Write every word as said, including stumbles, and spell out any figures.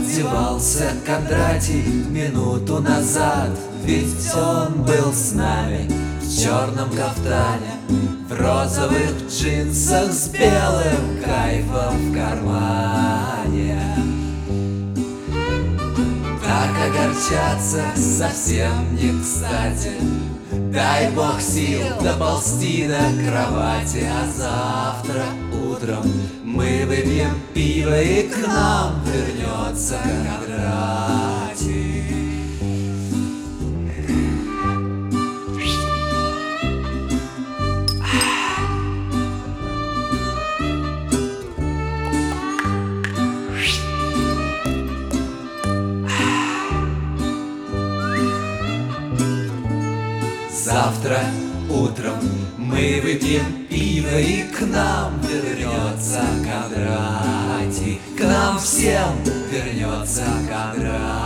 девался Кондратий минуту назад? Ведь он был с нами в черном кафтане, в розовых джинсах с белым кайфом в кармане. Так огорчаться совсем не кстати. Дай Бог сил доползти до кровати, а завтра утром мы выпьем пиво, и к нам вернется Кондратий. Завтра утром мы выпьем пиво, и к нам вернется Кондратий. К нам всем вернется Кондратий.